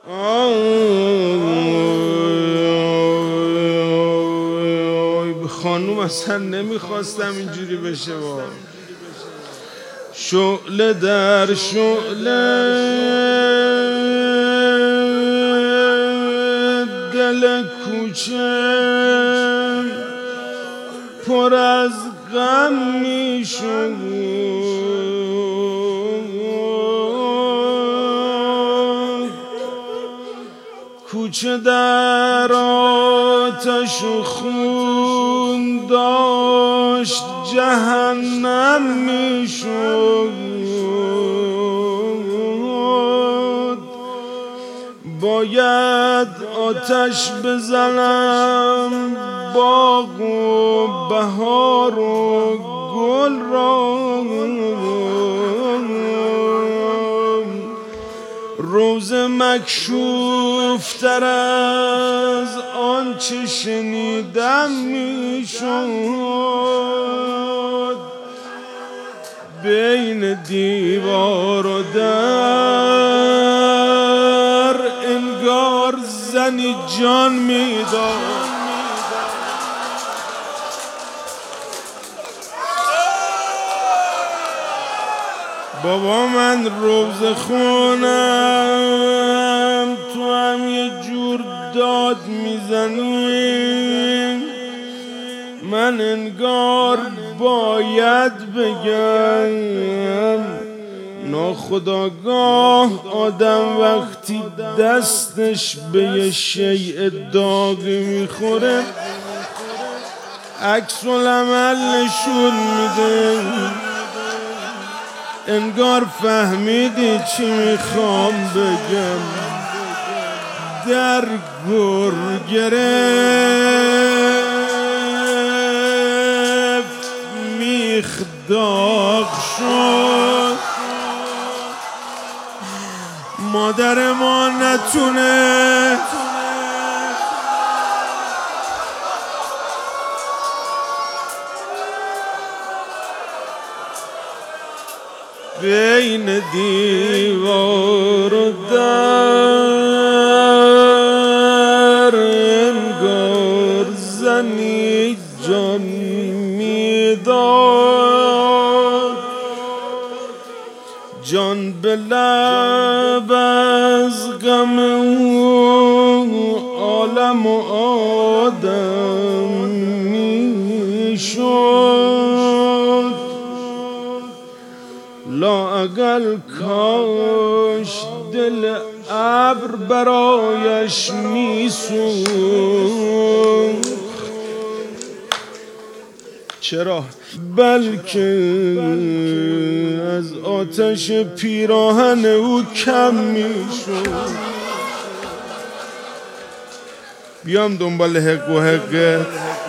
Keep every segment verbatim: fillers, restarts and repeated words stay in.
آی خانوم اصلا نمیخواستم اینجوری بشه. با شعله در شعله دل کوچه پر از غم میشد، کوچه در آتش و خون داشت جهنم میشد. باید آتش بزنم باغ و بهار و گل را، روز مکشوف تر از آنچه شنیدم میشد. بین دیوار و در انگار زنی جان میداد. بابا من روز خونم، تو هم یه جور داد میزنی. من انگار باید بگم ناخودآگاه آدم وقتی دستش به یه شیء داغی میخوره عکس العمل نشون میده. انگار فهمیدی چی میخوام بگم. در گر گرفت میخ داغ شد، مادر ما نتونه بین دیوار و در انگار زنی جان میداد. جان به لب از غم او عالم و آدم میشد. لااقل کاش دل ابر برایش میسوخت. چرا؟ بلکه از آتش پیراهن او کم میشد. بیام دنبال حق و حقه.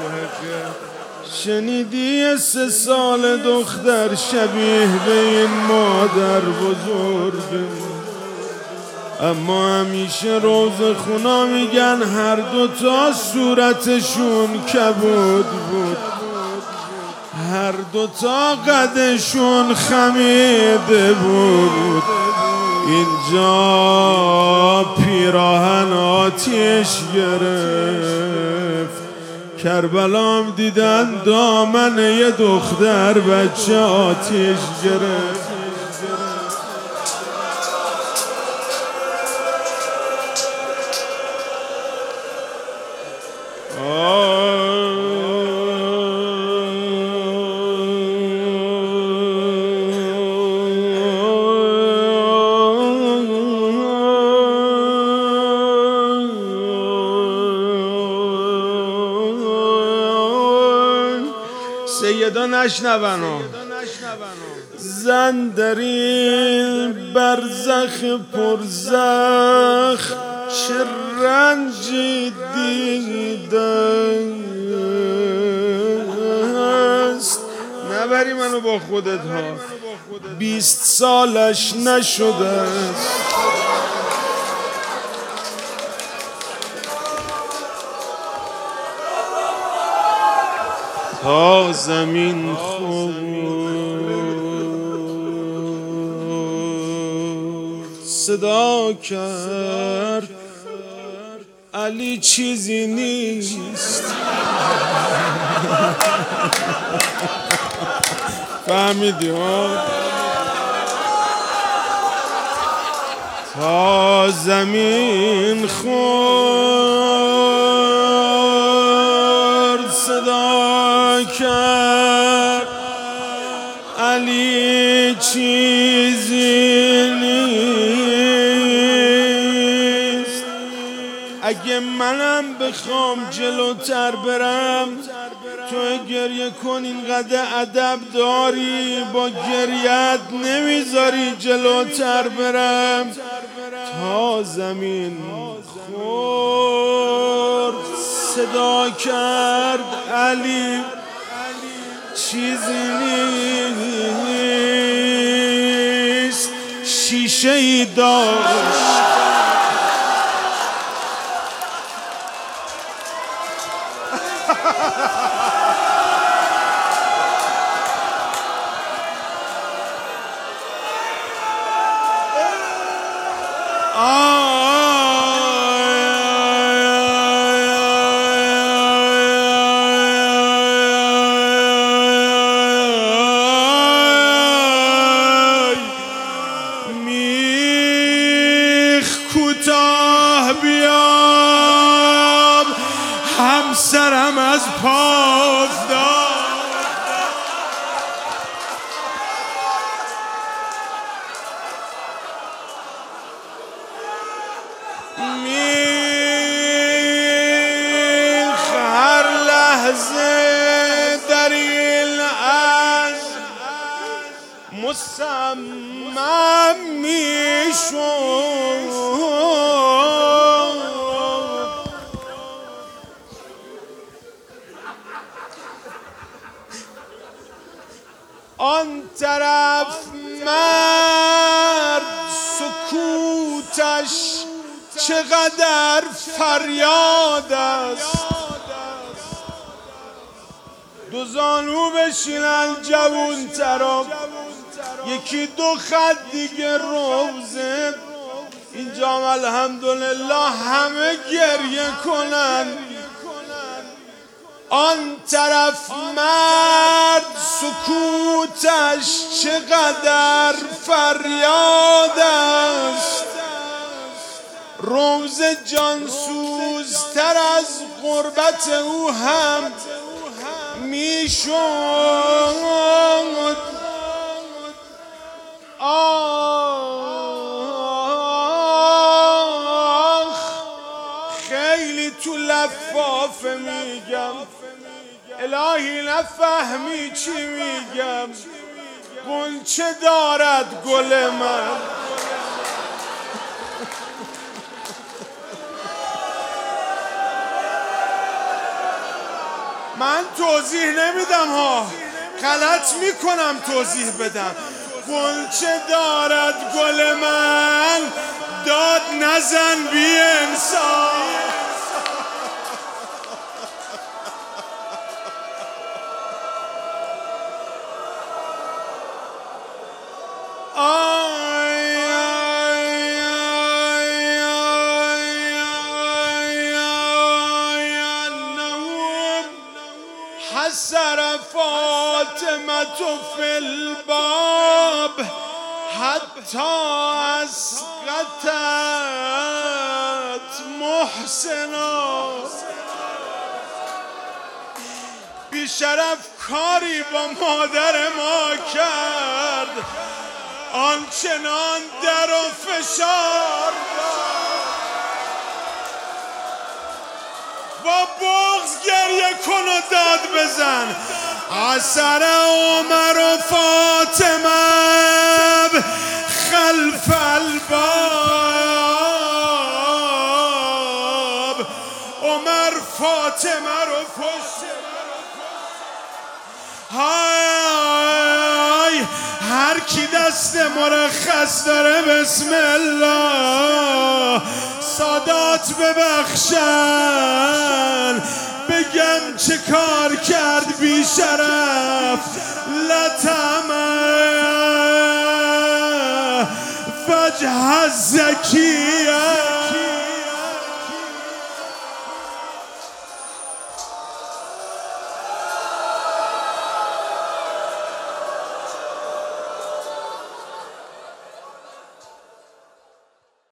شنیدی سه سال دختر شبیه به این مادر بزرگ، اما همیشه روز خونا میگن هر دوتا صورتشون کبود بود، هر دوتا قدشون خمیده بود. اینجا پیراهن آتیش گرفت، کربلام دیدن دامن یه دختر بچه آتیش گرفت. سیدا نشنونو زن در این برزخ پرزخ چه رنجی دیده است. نبری منو با خودت ها، بیست سالش نشده است. تا زمین خورد صدا کرد علی چیزی نیست. فهمیدی ها؟ تا زمین خورد صدا کرد علی چیزی نیست. اگه منم بخوام جلوتر برم تو گریه کن، اینقدر ادب داری با گریت نمیذاری جلوتر برم. تا زمین خورد صدا کرد علی چیزی نیست. شیشه ای داشت میخ کوتاه بیام همسرم از پا افتاد. میخ هر لحظه در این از مصمم میشد. آن طرف مرد سکوتش چقدر فریاد است. دو زانو بشینن جوون ترا، یکی دو خط دیگه روزه. اینجا الحمدلله همه گریه کنن. آن طرف مرد سکوتش چقدر فریاد است. روز جانسوزتر از غربت او هم میشد. آخ خیلی تو لفافه میگم، الهی نفهمی چی میگم. غنچه دارد گل من، من توضیح نمیدم ها، غلط میکنم توضیح بدم. غنچه دارد گل من، داد نزن بی انسان. حسر فاطمة في الباب حتى اسقطت محسنا. بیشرف کاری با مادر ما کرد، آنچنان در و فشار با بغض گریه کن و داد بزن. اثر عمر و فاطمه خلف الباب. عمر فاطمه رو پشت. های هر کی دست مرخص داره بسم الله سادات ببخشن. بگم چه کار کرد بی شرف لطمه وجه زکیه